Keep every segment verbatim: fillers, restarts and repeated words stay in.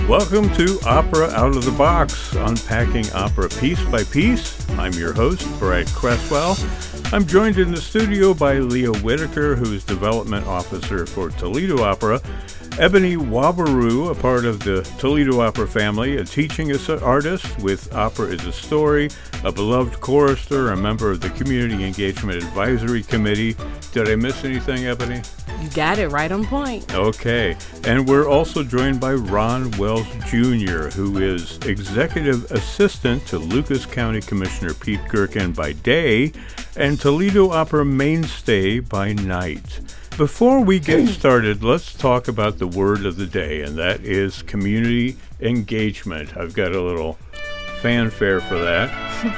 Welcome to Opera Out of the Box, unpacking opera piece by piece. I'm your host, Brad Cresswell. I'm joined in the studio by Leah Whitaker, who's Development Officer for Toledo Opera, Ebony Wabaroo, a part of the Toledo Opera family, a teaching artist with Opera is a Story, a beloved chorister, a member of the Community Engagement Advisory Committee. Did I miss anything, Ebony? You got it right on point. Okay. And we're also joined by Ron Wells Junior, who is Executive Assistant to Lucas County Commissioner Pete Gerken by day and Toledo Opera mainstay by night. Before we get started, let's talk about the word of the day, and that is community engagement. I've got a little fanfare for that.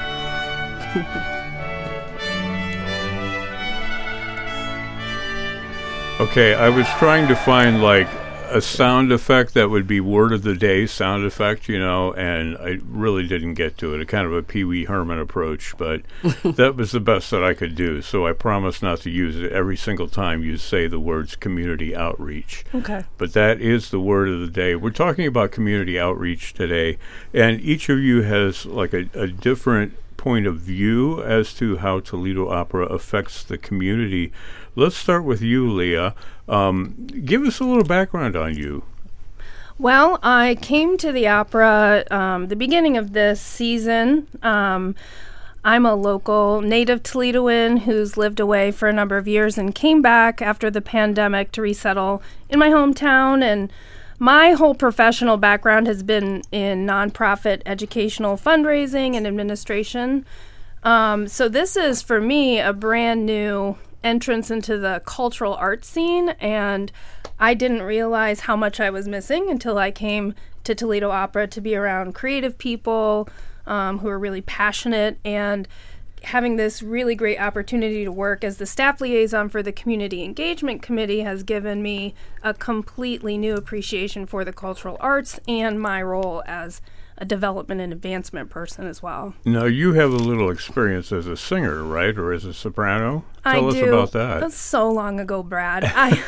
Okay, I was trying to find like a sound effect that would be word of the day sound effect, you know, and I really didn't get to it. A kind of a Pee Wee Herman approach, but that was the best that I could do. So I promise not to use it every single time you say the words community outreach. Okay. But that is the word of the day. We're talking about community outreach today, and each of you has like a, a different point of view as to how Toledo Opera affects the community. Let's start with you, Leah. Um, give us a little background on you. Well, I came to the opera um, the beginning of this season. Um, I'm a local native Toledoan who's lived away for a number of years and came back after the pandemic to resettle in my hometown. And my whole professional background has been in nonprofit educational fundraising and administration. Um, so this is, for me, a brand new entrance into the cultural arts scene, and I didn't realize how much I was missing until I came to Toledo Opera to be around creative people um, who are really passionate, and having this really great opportunity to work as the staff liaison for the Community Engagement Committee has given me a completely new appreciation for the cultural arts and my role as a development and advancement person as well. Now, you have a little experience as a singer, right? Or as a soprano? Tell I us do. about that. That's so long ago, Brad.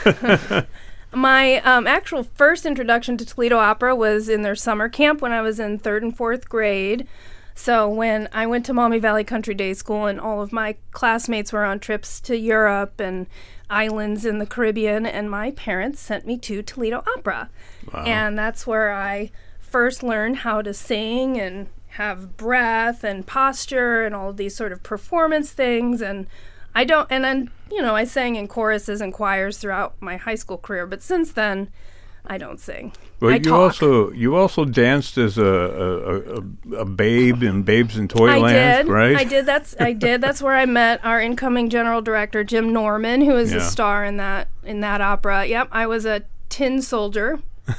I My um, actual first introduction to Toledo Opera was in their summer camp when I was in third and fourth grade. So when I went to Maumee Valley Country Day School and all of my classmates were on trips to Europe and islands in the Caribbean, and my parents sent me to Toledo Opera. Wow. And that's where I first learned how to sing and have breath and posture and all of these sort of performance things. And I don't, and then, you know, I sang in choruses and choirs throughout my high school career, but since then, I don't sing. Well, I you talk. also you also danced as a a, a, a babe in Babes in Toyland, I did. right? I did. That's I did. That's where I met our incoming general director, Jim Norman, who is Yeah. a star in that in that opera. Yep, I was a tin soldier,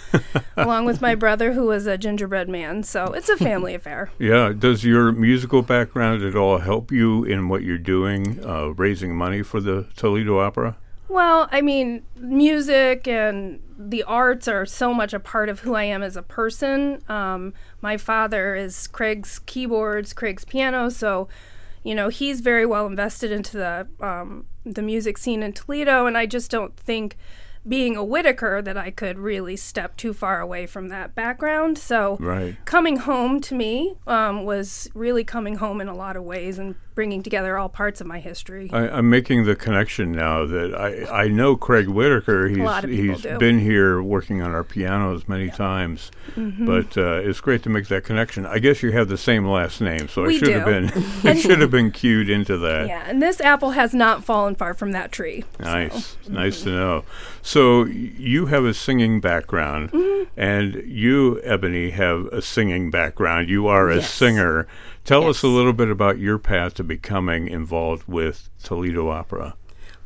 along with my brother, who was a gingerbread man. So it's a family affair. Yeah. Does your musical background at all help you in what you're doing, uh, raising money for the Toledo Opera? Well, I mean, music and the arts are so much a part of who I am as a person. Um, my father is Craig's keyboards, Craig's piano, so, you know, he's very well invested into the um, the music scene in Toledo, and I just don't think, being a Whitaker, that I could really step too far away from that background. So Right. coming home to me um, was really coming home in a lot of ways and bringing together all parts of my history. I, I'm making the connection now that I, I know Craig Whitaker. He's lot of people he's do. been here working on our pianos many times, Mm-hmm. but uh, it's great to make that connection. I guess you have the same last name, so We I should have do. been it should have been cued into that. Yeah, and this apple has not fallen far from that tree. Nice, nice to know. So y- you have a singing background, Mm-hmm. and you, Ebony, have a singing background. You are a Yes. singer. Tell us Yes. a little bit about your path to becoming involved with Toledo Opera.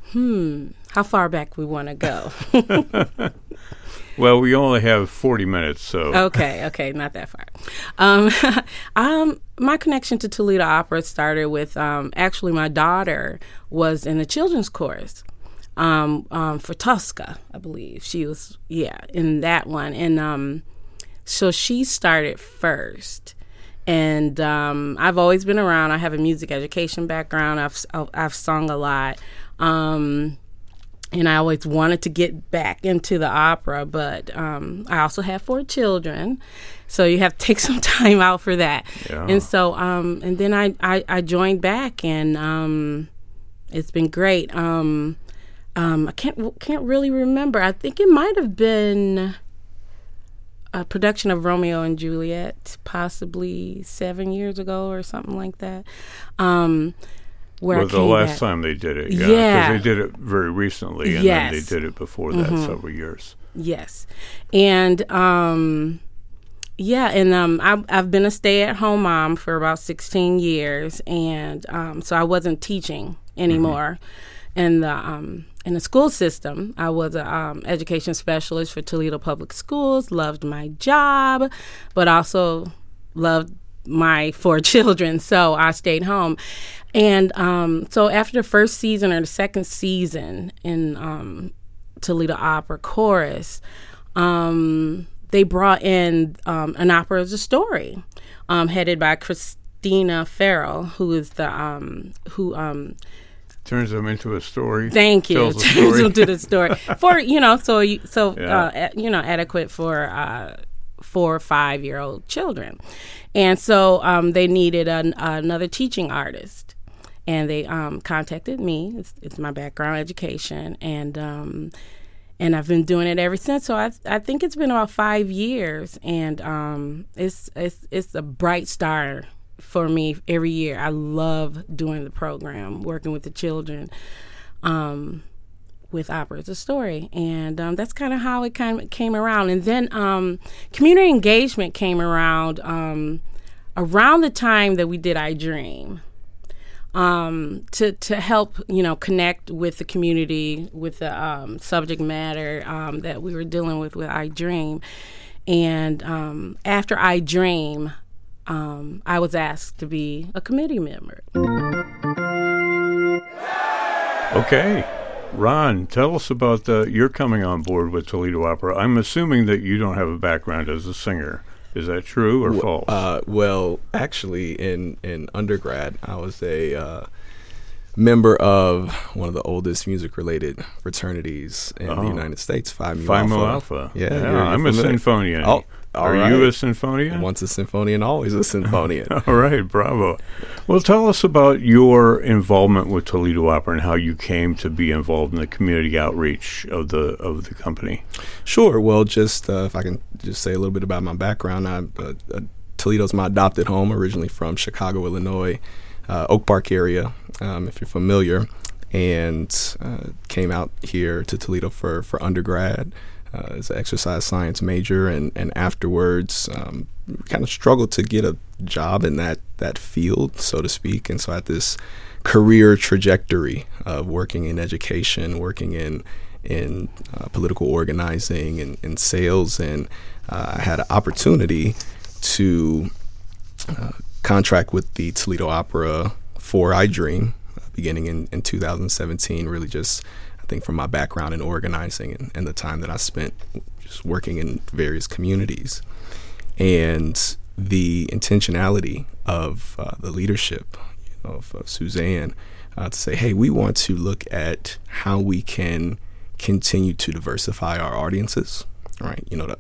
Hmm. How far back we want to go? Well, we only have forty minutes, so Okay, okay, not that far. Um, um, my connection to Toledo Opera started with um, actually my daughter was in the children's chorus um, um, for Tosca, I believe. She was, yeah, in that one. And um, so she started first. And um, I've always been around. I have a music education background. I've I've, I've sung a lot. Um, and I always wanted to get back into the opera, but um, I also have four children, so you have to take some time out for that. Yeah. And so, um, and then I, I, I joined back, and um, it's been great. Um, um, I can't can't really remember. I think it might have been a production of Romeo and Juliet, possibly seven years ago or something like that. Um, Where well, I the came last back. time they did it, yeah, Yeah. because they did it very recently, and Yes. then they did it before that Mhm. several years. Yes, and um, yeah, and um, I've I've been a stay-at-home mom for about sixteen years, and um, so I wasn't teaching anymore in the um in the school system. I was a um, education specialist for Toledo Public Schools. Loved my job, but also loved my four children, so I stayed home. And um, so after the first season or the second season in um, Toledo Opera Chorus, um, they brought in um, an opera as a story, um, headed by Christina Farrell, who is the um, who. Um, Turns them into a story. Thank you. Tells a Turns story. them to the story for you know so you, so Yeah. uh, a- you know adequate for uh, four or five year old children, and so um, they needed an, another teaching artist. And they um, contacted me. It's, it's my background, education, and um, and I've been doing it ever since. So I I think it's been about five years, and um, it's it's it's a bright star for me every year. I love doing the program, working with the children, um, with Opera as a Story, and um, that's kind of how it kind of came around. And then um, community engagement came around um, around the time that we did I Dream. Um, to, to help, you know, connect with the community with the um, subject matter um, that we were dealing with with I Dream. And um, after I Dream, um, I was asked to be a committee member. Okay. Ron, tell us about the, your coming on board with Toledo Opera. I'm assuming that you don't have a background as a singer. Is that true or W- false? Uh, well, actually, in, in undergrad, I was a uh, member of one of the oldest music-related fraternities in Oh. the United States, Phi Mu Phi Mu Alpha. Alpha. Yeah, Yeah, you're- you're I'm a familiar. Sinfonian. Oh, all Are right. you a Sinfonian? Once a Sinfonian, always a Sinfonian. All right, bravo. Well, tell us about your involvement with Toledo Opera and how you came to be involved in the community outreach of the of the company. Sure. Well, just uh, if I can just say a little bit about my background, I, uh, uh, Toledo's my adopted home, originally from Chicago, Illinois, uh, Oak Park area, um, if you're familiar, and uh, came out here to Toledo for, for undergrad uh, as an exercise science major, and, and afterwards um, kind of struggled to get a job in that, that field, so to speak, and so I had this career trajectory of working in education, working in in uh, political organizing and, and sales, and uh, I had an opportunity to uh, contract with the Toledo Opera for I Dream, uh, beginning in, in two thousand seventeen, really just, I think, from my background in organizing and, and the time that I spent just working in various communities. And the intentionality of uh, the leadership, you know, of, of Suzanne, uh, to say, hey, we want to look at how we can continue to diversify our audiences, right? You know, to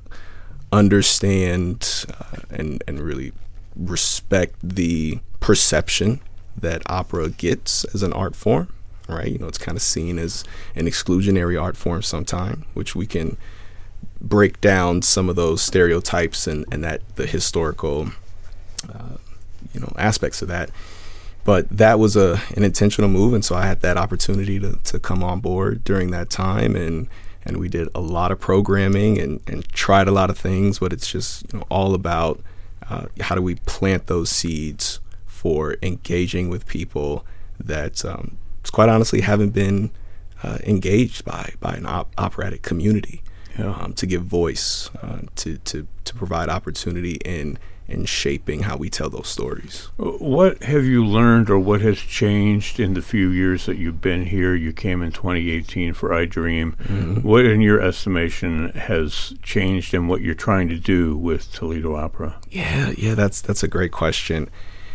understand uh, and and really respect the perception that opera gets as an art form, right? You know, it's kind of seen as an exclusionary art form sometime, which we can break down some of those stereotypes and, and that the historical, uh, you know, aspects of that. But that was a an intentional move, and so I had that opportunity to, to come on board during that time, and and we did a lot of programming and, and tried a lot of things, but it's just, you know, all about uh, how do we plant those seeds for engaging with people that um, quite honestly haven't been uh, engaged by by an op- operatic community, Yeah. um, to give voice, uh, to, to, to provide opportunity in in shaping how we tell those stories. What have you learned, or what has changed in the few years that you've been here? You came in twenty eighteen for I Dream. Mm-hmm. What, in your estimation, has changed in what you're trying to do with Toledo Opera? Yeah, yeah, that's that's a great question.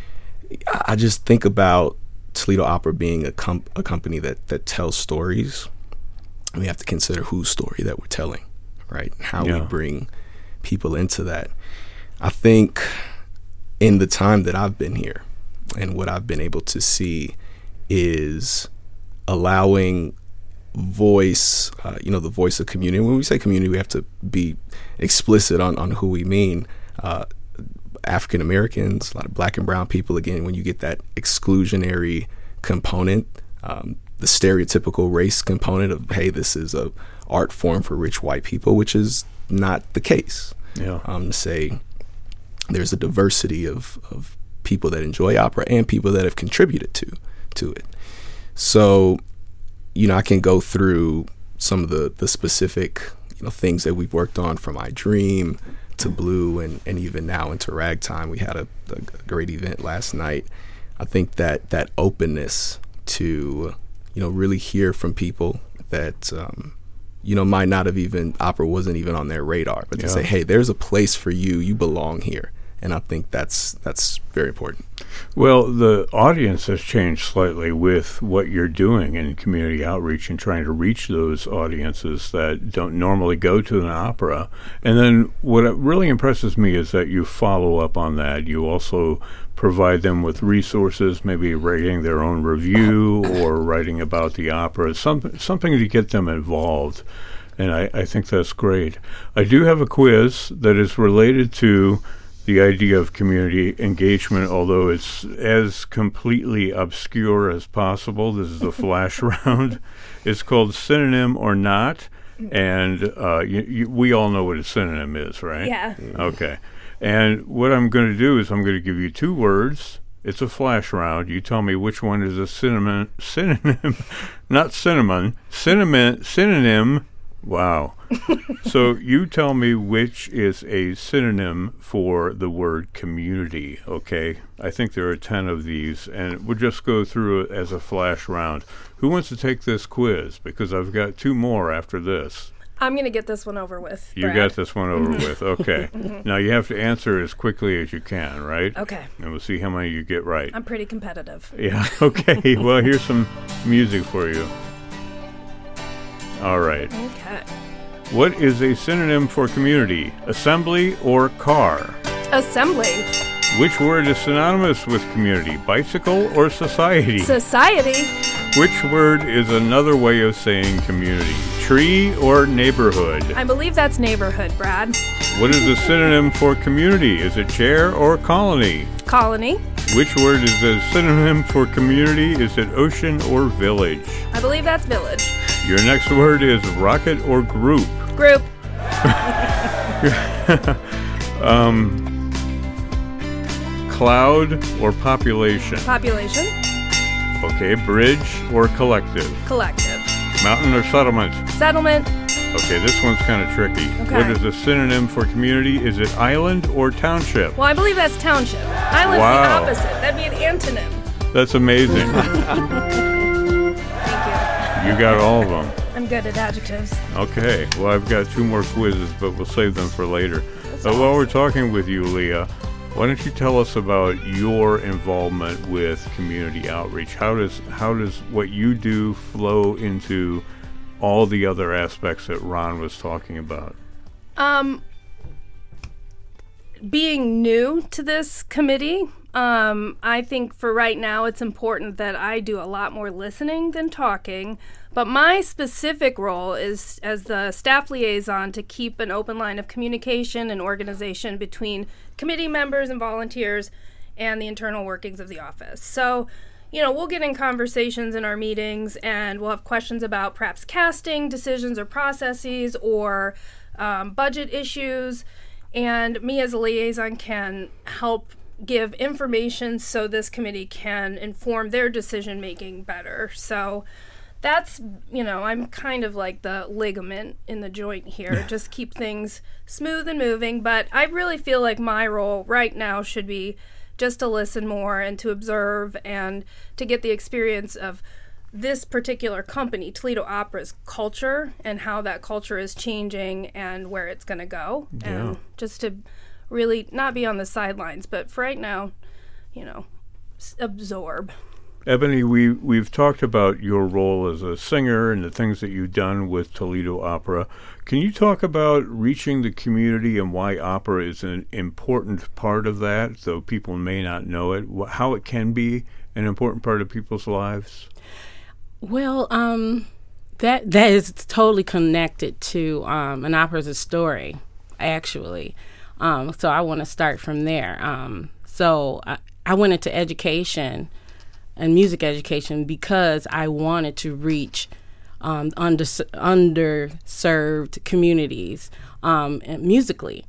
I I just think about Toledo Opera being a, com- a company that, that tells stories, we have to consider whose story that we're telling, right? How Yeah. we bring people into that. I think in the time that I've been here and what I've been able to see is allowing voice, uh, you know, the voice of community. When we say community, we have to be explicit on, on who we mean. Uh, African Americans, a lot of black and brown people. Again, when you get that exclusionary component, um, the stereotypical race component of, hey, this is a art form for rich white people, which is not the case. Yeah. Um, to say there's a diversity of, of people that enjoy opera and people that have contributed to to it. So, you know, I can go through some of the, the specific, you know, things that we've worked on, from I Dream to Blue, and, and even now into Ragtime. We had a, a great event last night. I think that that openness to, you know, really hear from people that, um, you know, might not have even, opera wasn't even on their radar, but to Yeah. say, hey, there's a place for you, you belong here. And I think that's that's very important. Well, the audience has changed slightly with what you're doing in community outreach and trying to reach those audiences that don't normally go to an opera. And then what really impresses me is that you follow up on that. You also provide them with resources, maybe writing their own review or writing about the opera, some, something to get them involved. And I, I think that's great. I do have a quiz that is related to the idea of community engagement, although it's as completely obscure as possible. This is the flash round. It's called Synonym or Not, and uh, you, you, we all know what a synonym is, right? Yeah. Okay. And what I'm going to do is I'm going to give you two words. It's a flash round. You tell me which one is a synonym, synonym, not cinnamon, cinnamon, synonym. Wow. So you tell me which is a synonym for the word community, okay? I think there are ten of these, and we'll just go through it as a flash round. Who wants to take this quiz? Because I've got two more after this. I'm going to get this one over with. You Brad. got this one over with, okay. Now you have to answer as quickly as you can, right? Okay. And we'll see how many you get right. I'm pretty competitive. Yeah, okay. Well, here's some music for you. All right. Okay. What is a synonym for community? Assembly or car? Assembly. Which word is synonymous with community? Bicycle or society? Society. Which word is another way of saying community? Tree or neighborhood? I believe that's neighborhood, Brad. What is a synonym for community? Is it chair or colony? Colony. Which word is a synonym for community? Is it ocean or village? I believe that's village. Your next word is rocket or group? Group. um, cloud or population? Population. Okay, bridge or collective? Collective. Mountain or settlement? Settlement. Okay, this one's kind of tricky. Okay. What is a synonym for community? Is it island or township? Well, I believe that's township. Island's Wow. the opposite. That'd be an antonym. That's amazing. Thank You got all of them. you. I'm good at adjectives. Okay, well, I've got two more quizzes, but we'll save them for later. But while we're talking with you, Leah, why don't you tell us about your involvement with community outreach? How does how does what you do flow into all the other aspects that Ron was talking about? Um, being new to this committee, um, I think for right now it's important that I do a lot more listening than talking. But my specific role is as the staff liaison to keep an open line of communication and organization between committee members and volunteers and the internal workings of the office. So, you know, we'll get in conversations in our meetings and we'll have questions about perhaps casting decisions or processes or um, budget issues. And me as a liaison can help give information so this committee can inform their decision making better. So that's, you know, I'm kind of like the ligament in the joint here, just keep things smooth and moving. But I really feel like my role right now should be just to listen more and to observe and to get the experience of this particular company, Toledo Opera's culture and how that culture is changing and where it's going to go. Yeah. And just to really not be on the sidelines, but for right now, you know, s- absorb. Ebony, we, we've talked about your role as a singer and the things that you've done with Toledo Opera. Can you talk about reaching the community and why opera is an important part of that, though people may not know it, wh- how it can be an important part of people's lives? Well, um, that that is totally connected to um, an opera as a story, actually. Um, so I want to start from there. Um, so I, I went into education and music education because I wanted to reach um, under, underserved communities um, and musically.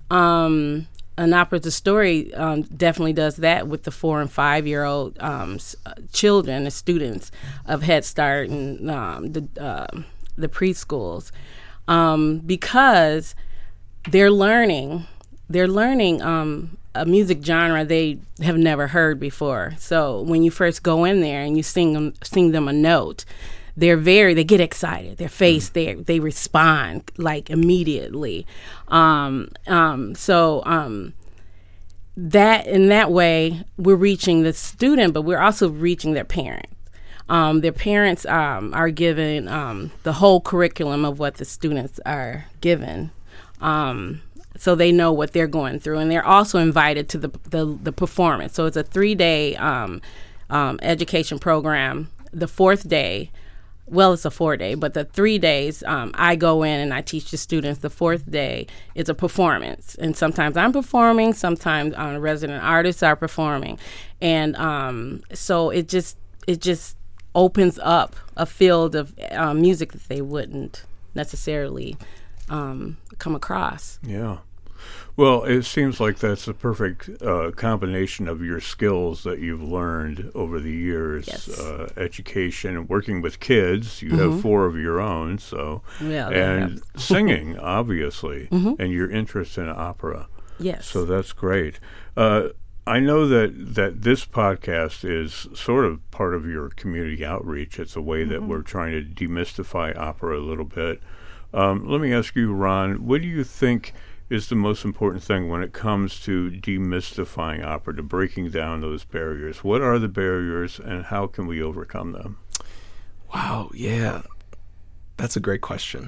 Um, an opera as a story um, definitely does that with the four and five year old um, s- uh, children, the students of Head Start and um, the uh, the preschools, um, because they're learning. They're learning um, a music genre they have never heard before. So when you first go in there and you sing them, sing them a note, they're very, they get excited. Their face, mm. they they respond like immediately. Um, um, so um, that in that way, we're reaching the student, but we're also reaching their parents. Um, their parents um, are given um, the whole curriculum of what the students are given. Um, so they know what they're going through, and they're also invited to the the, the performance. So it's a three-day um, um, education program. The fourth day, well, it's a four-day, but the three days, um, I go in and I teach the students. The fourth day is a performance, and sometimes I'm performing, sometimes uh, resident artists are performing, and um, so it just it just opens up a field of uh, music that they wouldn't necessarily um, come across. Yeah. Well, it seems like that's a perfect uh, combination of your skills that you've learned over the years. Yes. Uh, education and working with kids. You Mm-hmm. have four of your own, so Yeah, that and helps. singing, obviously, Mm-hmm. and your interest in opera. Yes. So that's great. Uh, I know that, that this podcast is sort of part of your community outreach. It's a way that Mm-hmm. we're trying to demystify opera a little bit. Um, let me ask you, Ron, what do you think is the most important thing when it comes to demystifying opera, to breaking down those barriers? What are the barriers and how can we overcome them? Wow, yeah. That's a great question.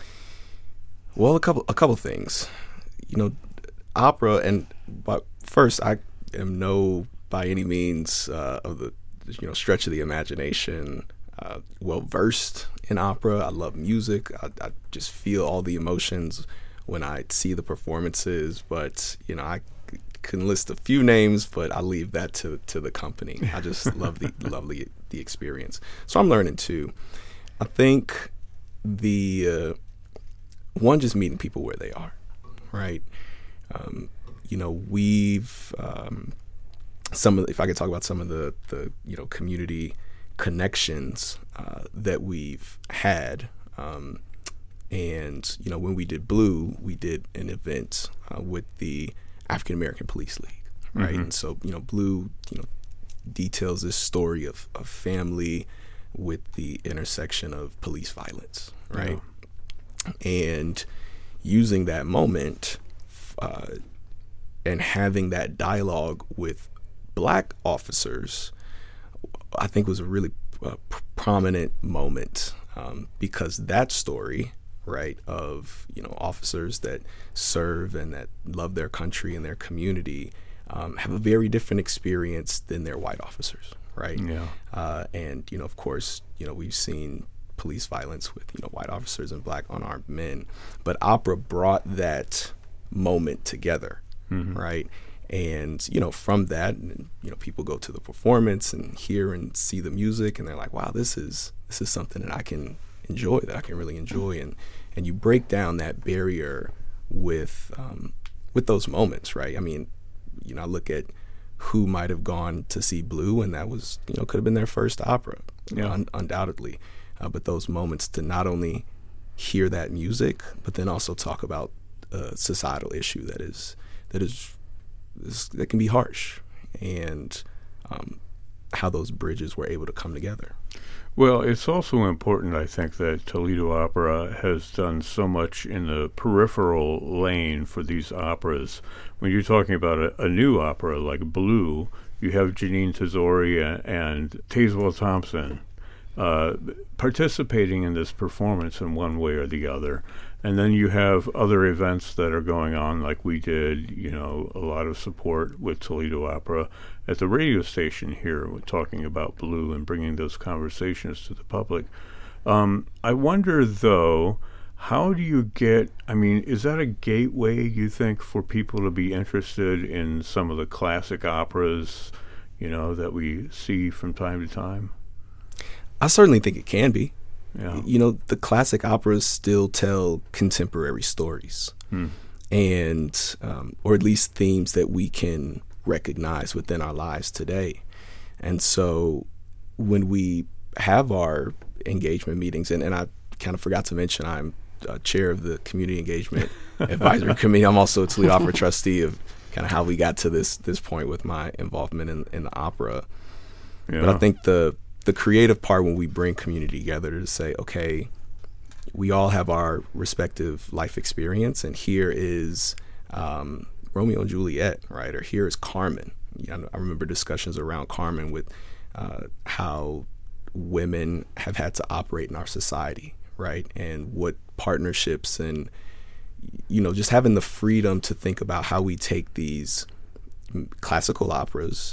Well, a couple a couple things. You know, opera, and but first, I am no by any means uh, of the you know stretch of the imagination uh, well versed in opera. I love music. I, I just feel all the emotions when I see the performances. But you know, I c- can list a few names, but I leave that to to the company. I just love the love the, the experience. So I'm learning too. I think the uh, one just meeting people where they are, right? Um, you know, we've um, some of the, if I could talk about some of the the you know community connections uh, that we've had. Um, and you know, when we did Blue, we did an event uh, with the African American Police League, right? Mm-hmm. And so you know, Blue, you know, details this story of, of family with the intersection of police violence, right? Yeah. And using that moment uh, and having that dialogue with black officers, I think was a really uh, p- prominent moment um, because that story, right, of you know officers that serve and that love their country and their community um, have a very different experience than their white officers, right? Yeah. Uh, and you know, of course, you know we've seen police violence with you know white officers and black unarmed men, but opera brought that moment together, mm-hmm. right? And you know, from that, you know, people go to the performance and hear and see the music, and they're like, "Wow, this is this is something that I can enjoy, that I can really enjoy." And and you break down that barrier with um, with those moments, right? I mean, you know, I look at who might have gone to see Blue, and that was you know could have been their first opera, yeah. un- undoubtedly. Uh, but those moments to not only hear that music, but then also talk about a societal issue that is that is. that can be harsh, and um, how those bridges were able to come together. Well, it's also important, I think, that Toledo Opera has done so much in the peripheral lane for these operas. When you're talking about a, a new opera like Blue, you have Janine Tesori and, and Tazewell Thompson uh, participating in this performance in one way or the other. And then you have other events that are going on, like we did, you know, a lot of support with Toledo Opera at the radio station here, talking about Blue and bringing those conversations to the public. Um, I wonder, though, how do you get, I mean, is that a gateway, you think, for people to be interested in some of the classic operas, you know, that we see from time to time? I certainly think it can be. Yeah. You know, the classic operas still tell contemporary stories, hmm. and um, or at least themes that we can recognize within our lives today. And so when we have our engagement meetings, and, and I kind of forgot to mention I'm uh, chair of the Community Engagement Advisory Committee. I'm also a Toledo Opera trustee of kind of how we got to this this point with my involvement in, in the opera. Yeah. But I think the the creative part, when we bring community together to say, okay, we all have our respective life experience, and here is um, Romeo and Juliet, right? Or here is Carmen. You know, I remember discussions around Carmen with uh, how women have had to operate in our society, right? And what partnerships and, you know, just having the freedom to think about how we take these classical operas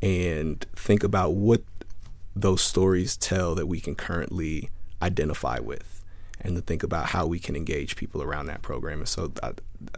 and think about what those stories tell that we can currently identify with, and to think about how we can engage people around that program. And so I,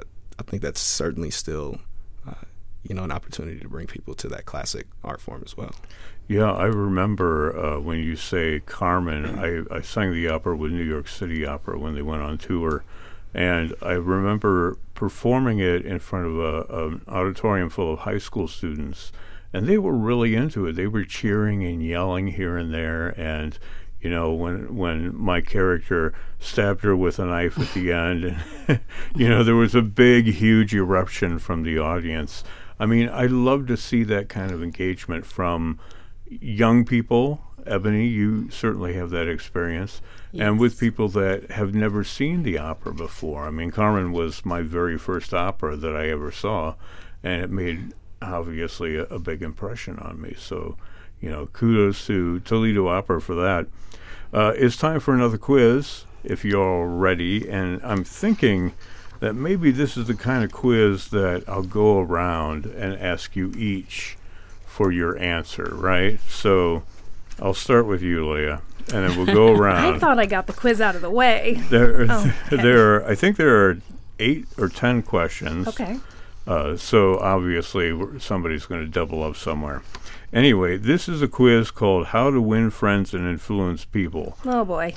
I think that's certainly still, uh, you know, an opportunity to bring people to that classic art form as well. Yeah, I remember uh, when you say Carmen, I, I sang the opera with New York City Opera when they went on tour, and I remember performing it in front of a, an auditorium full of high school students, and they were really into it. They were cheering and yelling here and there, and you know, when when my character stabbed her with a knife at the end, and you know, there was a big, huge eruption from the audience. I mean, I love to see that kind of engagement from young people. Ebony, you certainly have that experience. Yes. And with people that have never seen the opera before. I mean, Carmen was my very first opera that I ever saw, and it made obviously a, a big impression on me. So, you know, kudos to Toledo Opera for that. Uh, it's time for another quiz, if you're all ready. And I'm thinking that maybe this is the kind of quiz that I'll go around and ask you each for your answer, right? So I'll start with you, Leah, and then we'll go around. I thought I got the quiz out of the way. There, oh, okay. there are, I think there are eight or ten questions. Okay. Uh, so obviously we're, somebody's going to double up somewhere. Anyway, this is a quiz called How to Win Friends and Influence People. Oh, boy.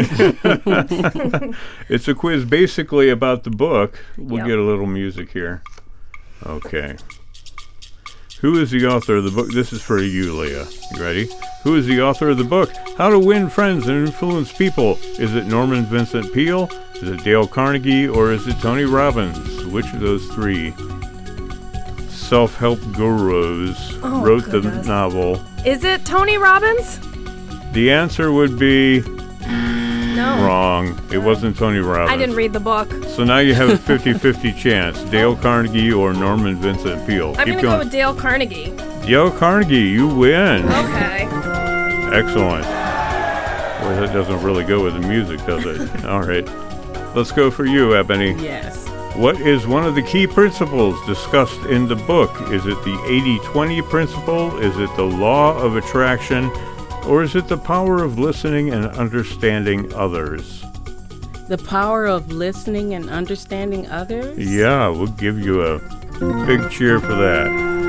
It's a quiz basically about the book. We'll yep. get a little music here. Okay. Who is the author of the book? This is for you, Leah. You ready? Who is the author of the book, How to Win Friends and Influence People? Is it Norman Vincent Peale? Is it Dale Carnegie? Or is it Tony Robbins? Which of those three self-help gurus oh, wrote goodness. the novel? Is it Tony Robbins? The answer would be no. wrong. It wasn't Tony Robbins. I didn't read the book. So now you have a fifty-fifty chance. Dale Carnegie or Norman Vincent Peale. I'm going to go with Dale Carnegie. Dale Carnegie, you win. Okay. Excellent. Well, that doesn't really go with the music, does it? All right. Let's go for you, Ebony. Yes. What is one of the key principles discussed in the book? Is it the eighty twenty principle? Is it the law of attraction? Or is it the power of listening and understanding others? The power of listening and understanding others? Yeah, we'll give you a big cheer for that.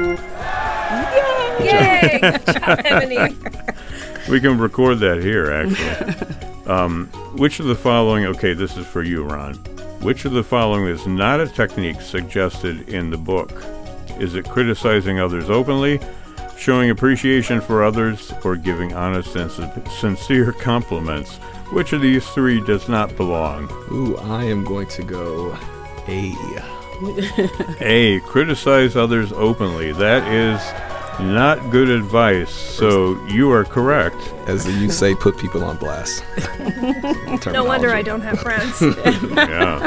Yay! Good job, Ebony. We can record that here, actually. um, which of the following... Okay, this is for you, Ron. Which of the following is not a technique suggested in the book? Is it criticizing others openly, showing appreciation for others, or giving honest and sincere compliments? Which of these three does not belong? Ooh, I am going to go A. A, criticize others openly. That is not good advice, so you are correct. As you say, put people on blast. No wonder I don't have friends. Yeah.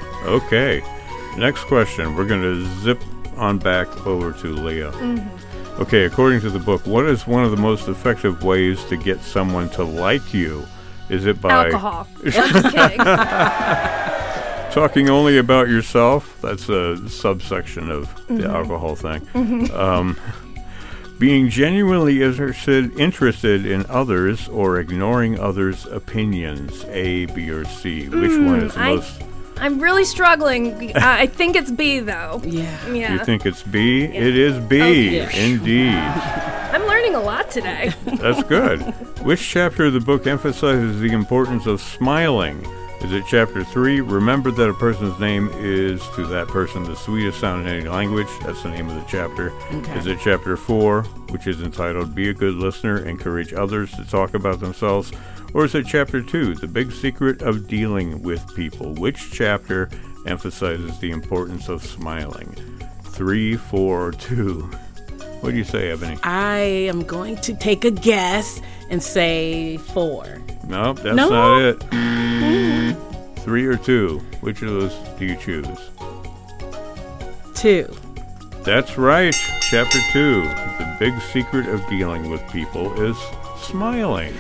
Okay. Next question. We're going to zip on back over to Leah. Mm-hmm. Okay, according to the book, what is one of the most effective ways to get someone to like you? Is it by Alcohol. I'm just kidding. talking only about yourself? That's a subsection of mm-hmm. the alcohol thing. Mm-hmm. Um, being genuinely interested, interested in others or ignoring others' opinions, A, B, or C. Which Mm, one is the I- most... I'm really struggling. Uh, I think it's B, though. Yeah. Yeah. You think it's B? It is B, Okay. indeed. I'm learning a lot today. That's good. Which chapter of the book emphasizes the importance of smiling? Is it chapter three? Remember that a person's name is to that person the sweetest sound in any language. That's the name of the chapter. Okay. Is it chapter four, which is entitled Be a Good Listener, Encourage Others to Talk About Themselves? Or is it chapter two, The Big Secret of Dealing with People? Which chapter emphasizes the importance of smiling? Three, four, or two? What do you say, Ebony? I am going to take a guess and say four. Nope, that's No? not it. Three or two? Which of those do you choose? Two. That's right. Chapter two. The big secret of dealing with people is smiling.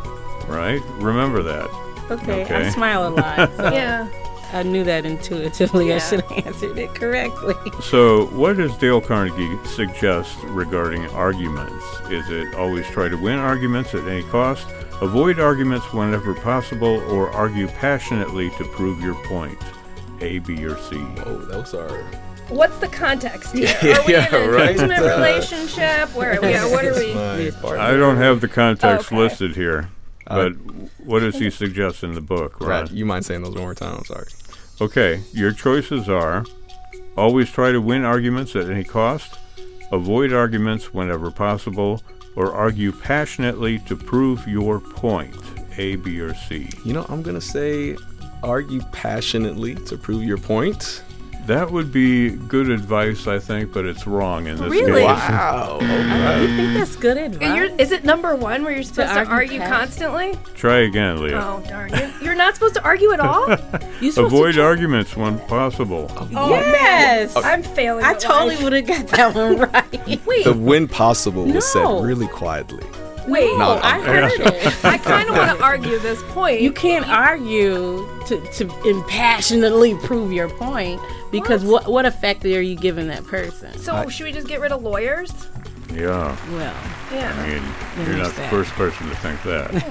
Right? Remember that. Okay, Okay. I smile a lot. So Yeah. I knew that intuitively. I Yeah. should have answered it correctly. So, what does Dale Carnegie suggest regarding arguments? Is it always try to win arguments at any cost, avoid arguments whenever possible, or argue passionately to prove your point? A, B, or C? Oh, those are. What's the context here? Yeah, Are we yeah, in an right. intimate Uh, relationship? Where? Yeah. What are we? My partner. I don't have the context Okay. listed here, but what does he suggest in the book, Ron? Brad, you mind saying those one more time? I'm sorry. Okay, your choices are always try to win arguments at any cost, avoid arguments whenever possible, or argue passionately to prove your point. A, B, or C? You know, I'm gonna say, argue passionately to prove your point. That would be good advice, I think, but it's wrong in this Really? case. Wow. You think that's good advice? You're, is it number one where you're supposed to argue argue past- constantly? Try again, Leah. Oh darn! You're, you're not supposed to argue at all. You supposed Avoid to arguments when possible. Oh Yes. man, I'm failing. I at totally life. would have got that one right. Wait, The when possible was said No. really quietly. wait. No, I I'm- heard it. I kind of want to argue this point. You can't argue to, to impassionately prove your point because what? what effect are you giving that person? So should we just get rid of lawyers? Yeah, Well, I Yeah. mean, you're not the that. first person to think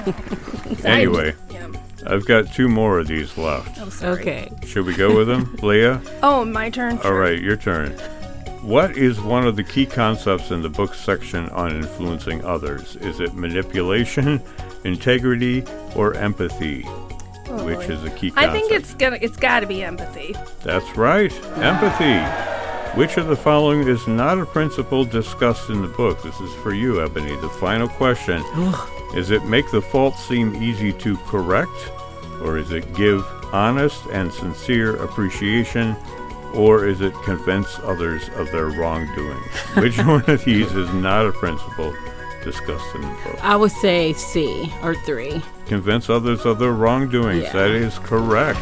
that. Anyway, Yeah. I've got two more of these left. I'm sorry. okay. Should we go with them, Leah? Oh, my turn. All right, your turn. What is one of the key concepts in the book section on influencing others? Is it manipulation, integrity, or empathy? Oh, Which boy. is a key I concept? think it's gonna. It's got to be empathy. That's right, empathy. Which of the following is not a principle discussed in the book? This is for you, Ebony. The final question. Is it make the fault seem easy to correct? Or is it give honest and sincere appreciation? Or is it convince others of their wrongdoing? Which one of these is not a principle discussed in the book? I would say C or three. Convince others of their wrongdoings. Yeah. That is correct.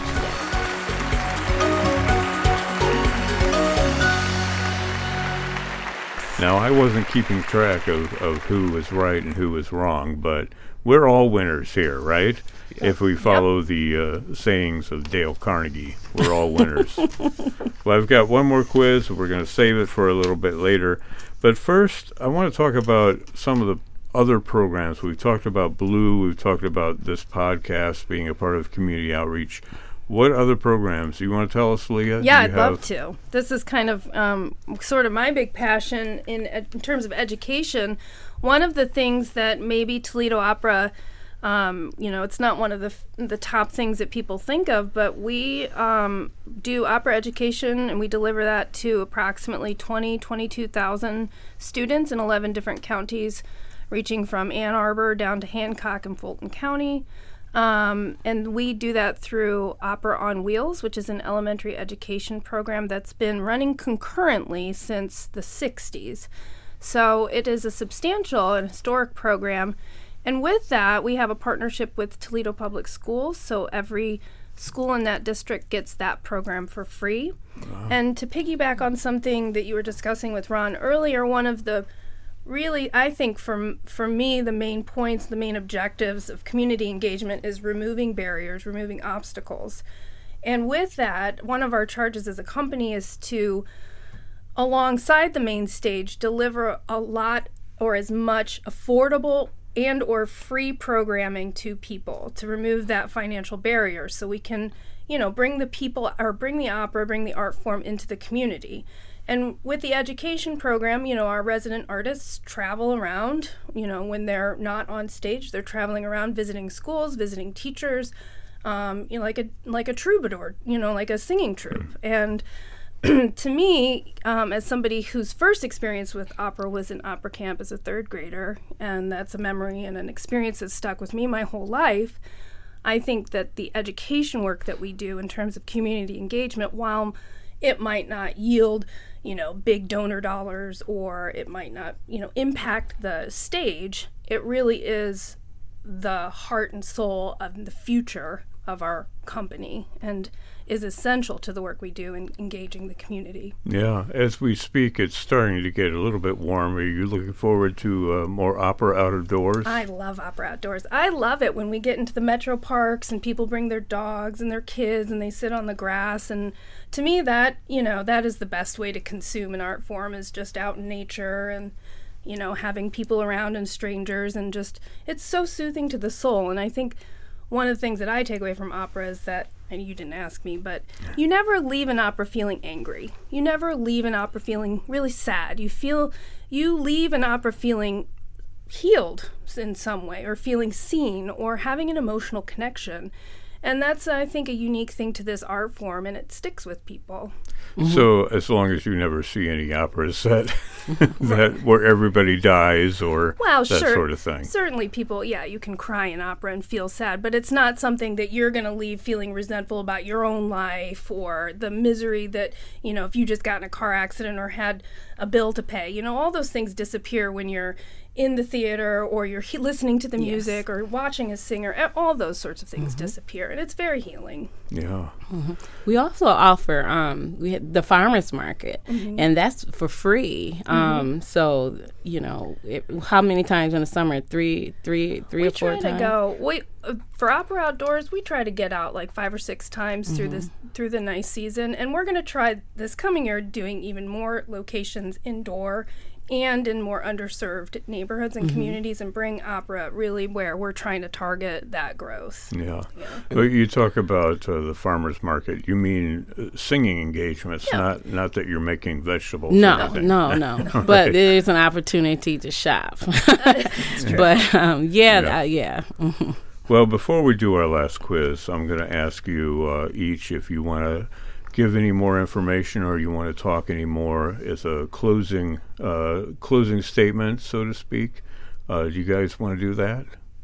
Now, I wasn't keeping track of, of who was right and who was wrong, but we're all winners here, right? If we follow the uh, sayings of Dale Carnegie, we're all winners. Well, I've got one more quiz. We're going to save it for a little bit later. But first, I want to talk about some of the other programs. We've talked about Blue. We've talked about this podcast being a part of community outreach. What other programs? You want to tell us, Leah? Yeah, Do I'd you love have- to. This is kind of um, sort of my big passion in, ed- in terms of education. One of the things that maybe Toledo Opera, um, you know, it's not one of the f- the top things that people think of, but we um, do opera education and we deliver that to approximately twenty, twenty-two thousand students in eleven different counties, reaching from Ann Arbor down to Hancock and Fulton County. Um, and we do that through Opera on Wheels, which is an elementary education program that's been running concurrently since the sixties. So it is a substantial and historic program. And with that, we have a partnership with Toledo Public Schools. So every school in that district gets that program for free. And to piggyback on something that you were discussing with Ron earlier, one of the really, I think for, for me, the main points, the main objectives of community engagement is removing barriers, removing obstacles. And with that, one of our charges as a company is to, alongside the main stage, deliver a lot or as much affordable and or free programming to people to remove that financial barrier so we can, you know, bring the people or bring the opera, bring the art form into the community. And with the education program, you know, our resident artists travel around, you know, when they're not on stage, they're traveling around visiting schools, visiting teachers, um, you know, like a like a troubadour, you know, like a singing troupe. And to me, um, as somebody whose first experience with opera was in opera camp as a third grader, and that's a memory and an experience that stuck with me my whole life, I think that the education work that we do in terms of community engagement, while it might not yield, you know, big donor dollars, or it might not, you know, impact the stage, it really is the heart and soul of the future of our company and is essential to the work we do in engaging the community. Yeah, as we speak, it's starting to get a little bit warm. Are you looking forward to uh, more opera out of doors? I love opera outdoors. I love it when we get into the metro parks and people bring their dogs and their kids and they sit on the grass. And to me, that, you know, that is the best way to consume an art form, is just out in nature and, you know, having people around and strangers, and just, it's so soothing to the soul. And I think one of the things that I take away from opera is that, and you didn't ask me, but you never leave an opera feeling angry. You never leave an opera feeling really sad. You feel, you leave an opera feeling healed in some way, or feeling seen, or having an emotional connection. And that's, I think, a unique thing to this art form, and it sticks with people. Mm-hmm. So as long as you never see any operas that, that where everybody dies or well, that sure, sort of thing. Certainly people, yeah, you can cry in opera and feel sad, but it's not something that you're going to leave feeling resentful about your own life, or the misery that, you know, if you just got in a car accident or had a bill to pay. You know, all those things disappear when you're in the theater, or you're he- listening to the music, yes, or watching a singer. All those sorts of things mm-hmm. disappear, and it's very healing. Yeah. Mm-hmm. We also offer um, we had the farmers market, mm-hmm. and that's for free. Um, mm-hmm. So you know, it, how many times in the summer? Three, three, three we or four times. We try to go. We uh, for Opera Outdoors, we try to get out like five or six times mm-hmm. through this through the nice season, and we're going to try this coming year doing even more locations indoor and in more underserved neighborhoods and mm-hmm. communities, and bring opera really where we're trying to target that growth. Yeah. yeah. Well, you talk about uh, the farmers market. You mean uh, singing engagements, yeah. not not that you're making vegetables. No, no, no. no. But there's an opportunity to shop. But um, yeah, yeah. Uh, yeah. Mm-hmm. Well, before we do our last quiz, I'm going to ask you uh, each if you want to give any more information, or you want to talk any more as a closing uh, closing statement, so to speak. Uh, do you guys want to do that?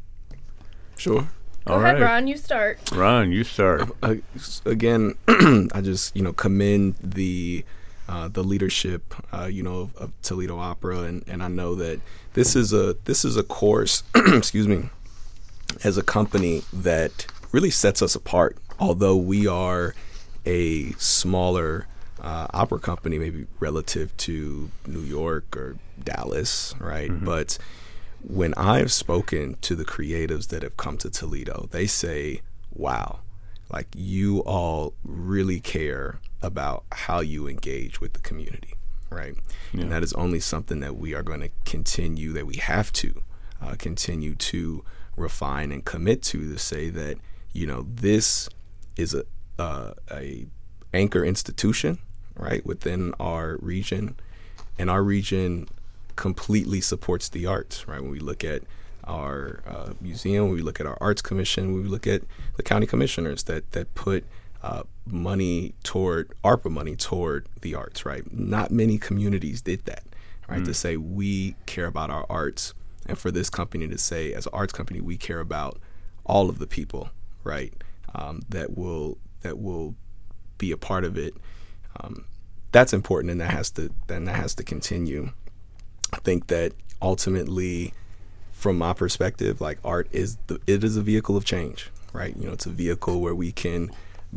Sure. Go All ahead, right. Ron. You start. Ron, you start. Uh, again, I just you know commend the uh, the leadership uh, you know of, of Toledo Opera, and, and I know that this is a this is a course. excuse me. As a company that really sets us apart, although we are a smaller uh, opera company, maybe relative to New York or Dallas, right? Mm-hmm. But when I've spoken to the creatives that have come to Toledo, they say, wow, like you all really care about how you engage with the community, right? Yeah. And that is only something that we are going to continue, that we have to uh, continue to refine and commit to, to say that, you know, this is a Uh, a anchor institution, right, within our region, and our region completely supports the arts, right? When we look at our uh, museum, when we look at our arts commission, when we look at the county commissioners that that put uh, money toward ARPA money toward the arts, right? Not many communities did that, right? Mm. To say we care about our arts, and for this company to say, as an arts company, we care about all of the people, right? Um, that will that will be a part of it. Um, that's important, and that has to and that has to continue. I think that ultimately, from my perspective, like art is the it is a vehicle of change, right? You know, it's a vehicle where we can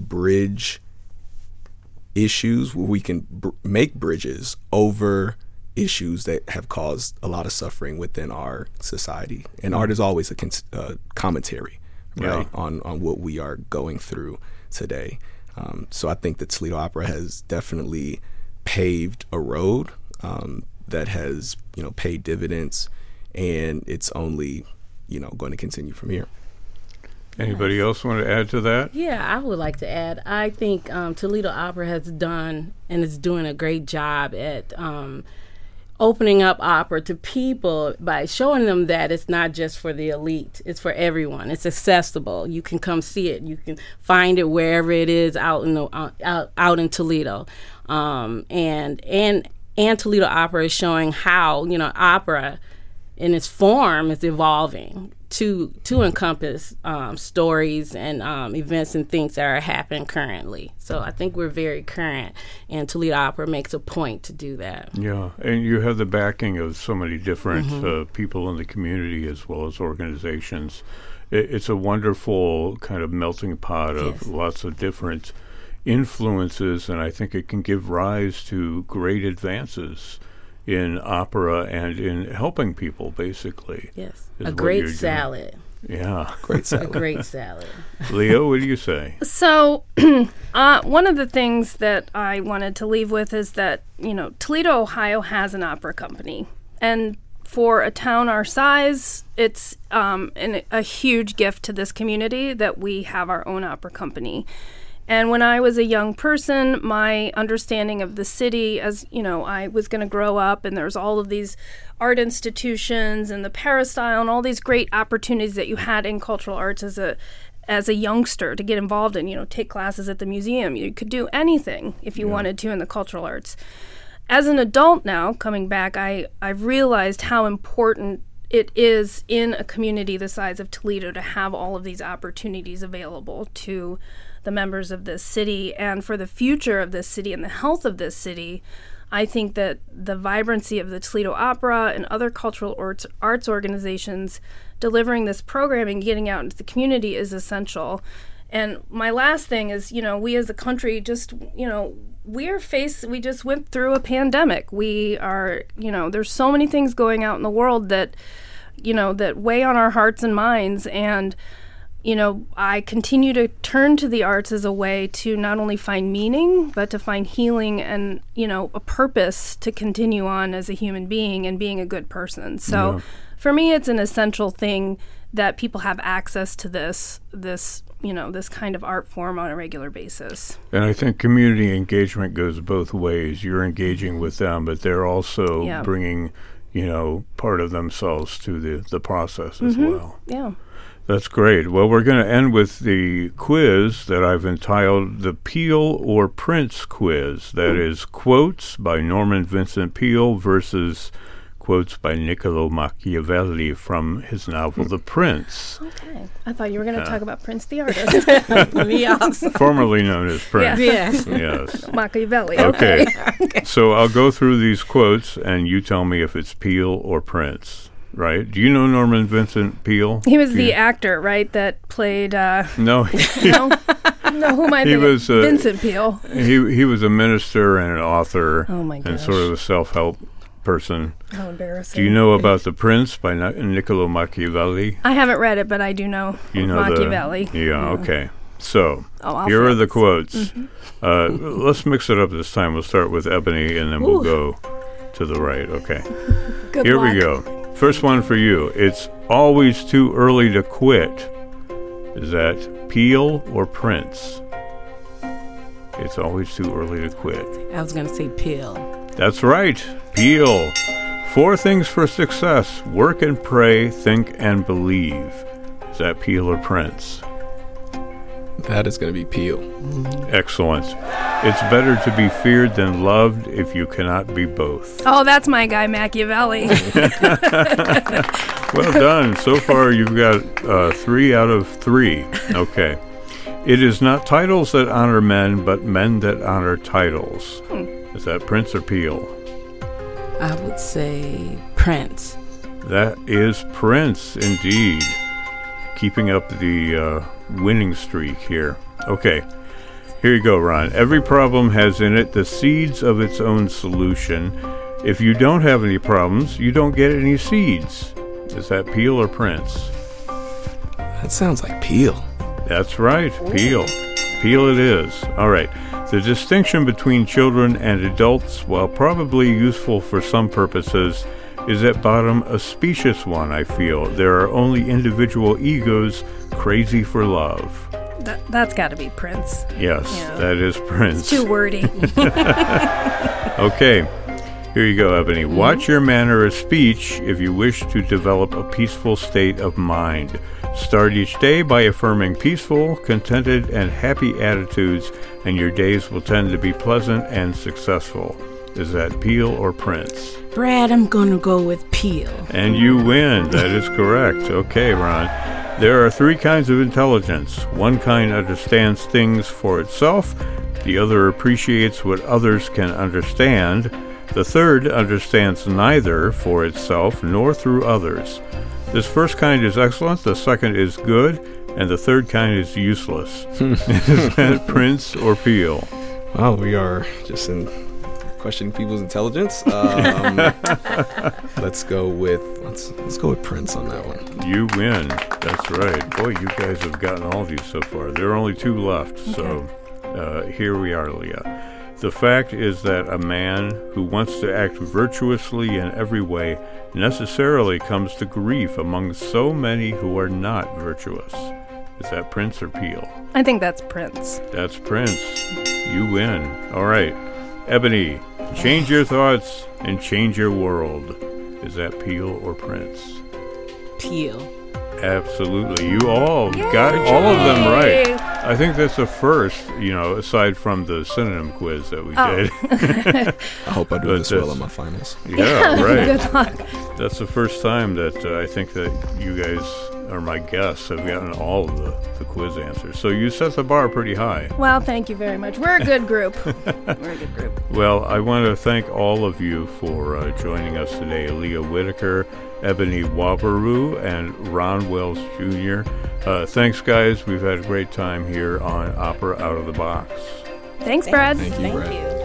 bridge issues, where we can br- make bridges over issues that have caused a lot of suffering within our society. And art is always a con- uh, commentary, right, yeah. on, on what we are going through today. Um, so I think the Toledo Opera has definitely paved a road um, that has, you know, paid dividends, and it's only, you know, going to continue from here. Anybody else want to add to that? Yeah, I would like to add. I think um, Toledo Opera has done and is doing a great job at um, opening up opera to people by showing them that it's not just for the elite. It's for everyone. It's accessible. You can come see it. You can find it wherever it is out in the uh, out out in Toledo, um, and and and Toledo Opera is showing how, you know, opera in its form is evolving to to encompass um, stories and um, events and things that are happening currently. So I think we're very current, and Toledo Opera makes a point to do that. Yeah, and you have the backing of so many different Mm-hmm. uh, people in the community as well as organizations. It, it's a wonderful kind of melting pot of Yes. lots of different influences, and I think it can give rise to great advances in opera and in helping people, basically. Yes, is a what great you're doing. salad. Yeah. Great A salad. great salad. Leo, what do you say? So, uh, one of the things that I wanted to leave with is that, you know, Toledo, Ohio has an opera company. And for a town our size, it's um, an, a huge gift to this community that we have our own opera company. And when I was a young person, my understanding of the city, as, you know, I was going to grow up and there's all of these art institutions and the peristyle and all these great opportunities that you had in cultural arts as a as a youngster to get involved in, you know, take classes at the museum. You could do anything if you Yeah. wanted to in the cultural arts. As an adult now, coming back, I, I've realized how important it is in a community the size of Toledo to have all of these opportunities available to the members of this city. And for the future of this city and the health of this city, I think that the vibrancy of the Toledo Opera and other cultural arts, arts organizations delivering this programming, getting out into the community is essential. And my last thing is, you know, we as a country just, you know, we're faced, we just went through a pandemic. We are, you know, there's so many things going out in the world that, you know, that weigh on our hearts and minds. And, you know, I continue to turn to the arts as a way to not only find meaning, but to find healing and, you know, a purpose to continue on as a human being and being a good person. So Yeah. for me, it's an essential thing that people have access to this, this, you know, this kind of art form on a regular basis. And I think community engagement goes both ways. You're engaging with them, but they're also Yeah. bringing, you know, part of themselves to the, the process as Mhm. well. Yeah. That's great. Well, we're going to end with the quiz that I've entitled the Peele or Prince quiz. That is quotes by Norman Vincent Peale versus quotes by Niccolo Machiavelli from his novel The Prince, Okay. I thought you were going to Yeah. talk about Prince the artist. Me also. formerly known as Prince. Yes. Yes. Machiavelli. Okay. So I'll go through these quotes, and you tell me if it's Peele or Prince, right? Do you know Norman Vincent Peale? He was Do the you- actor, right, that played, uh, No, he, no, no, who am I He thinking? was, uh, Vincent Peale. he he was a minister and an author Oh, my and gosh. sort of a self-help person. How embarrassing. Do you know about The Prince by Na- Niccolo Machiavelli? I haven't read it, but I do know You know Machiavelli. The, yeah, okay. So, Oh, I'll here are flip. the quotes. Mm-hmm. Uh, let's mix it up this time. We'll start with Ebony, and then we'll Ooh. go to the right. Okay. Good Here luck. we go. First one for you. It's always too early to quit. Is that Peele or Prince? It's always too early to quit. I was going to say pill. That's right. Peele. Four things for success. Work and pray, think and believe. Is that Peele or Prince? That is going to be Peele. Excellent. It's better to be feared than loved if you cannot be both. Oh, that's my guy, Machiavelli. Well done. So far, you've got uh, three out of three. Okay. It is not titles that honor men, but men that honor titles. Is that Prince or Peele? I would say Prince. That is Prince, indeed. Keeping up the uh, winning streak here. Okay. Here you go, Ron. Every problem has in it the seeds of its own solution. If you don't have any problems, you don't get any seeds. Is that Peel or Prince? That sounds like Peel. That's right, Peel. Peel it is. All right. The distinction between children and adults, while probably useful for some purposes, is at bottom a specious one, I feel. There are only individual egos crazy for love. That, that's got to be Prince. Yes, Yeah. that is Prince. It's too wordy. Okay, here you go, Ebony. Mm-hmm. Watch your manner of speech if you wish to develop a peaceful state of mind. Start each day by affirming peaceful, contented, and happy attitudes, and your days will tend to be pleasant and successful. Is that Peel or Prince? Brad, I'm going to go with Peel. And you win. That is correct. Okay, Ron. There are three kinds of intelligence. One kind understands things for itself. The other appreciates what others can understand. The third understands neither for itself nor through others. This first kind is excellent, the second is good, and the third kind is useless. Is that Prince or Peel? Well, we are just in questioning people's intelligence. Um, let's go with let's let's go with Prince on that one. You win. That's right. Boy, you guys have gotten all of these so far. There are only two left, so uh, here we are, Leah. The fact is that a man who wants to act virtuously in every way necessarily comes to grief among so many who are not virtuous. Is that Prince or Peel? I think that's Prince. That's Prince. You win. All right. Ebony, change your thoughts and change your world. Is that Peel or Prince? Peel. Absolutely. You all got all of them right. I think that's the first, you know, aside from the synonym quiz that we Oh. did. I hope I do But this well that's- on my finals. Yeah, right. Good luck. That's the first time that uh, I think that you guys, or my guests, have gotten all of the, the quiz answers. So you set the bar pretty high. Well, thank you very much. We're a good group. We're a good group. Well, I want to thank all of you for uh, joining us today. Leah Whitaker, Ebony Wabaroo, and Ron Wells Junior Uh, thanks, guys. We've had a great time here on Opera Out of the Box. Thanks, Brad. Thank you, Thank Brad. you.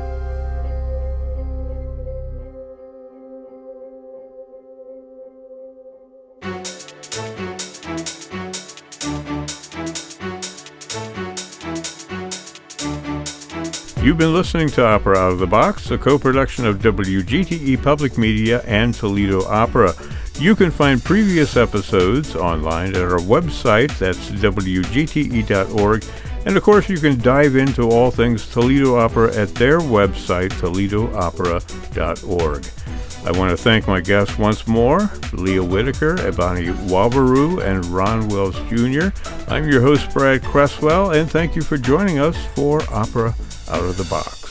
You've been listening to Opera Out of the Box, a co-production of W G T E Public Media and Toledo Opera. You can find previous episodes online at our website, that's W G T E dot org. And of course, you can dive into all things Toledo Opera at their website, Toledo Opera dot org. I want to thank my guests once more, Leah Whitaker, Ebony Wabaroo, and Ron Wells Junior I'm your host, Brad Cresswell, and thank you for joining us for Opera Out of the Box.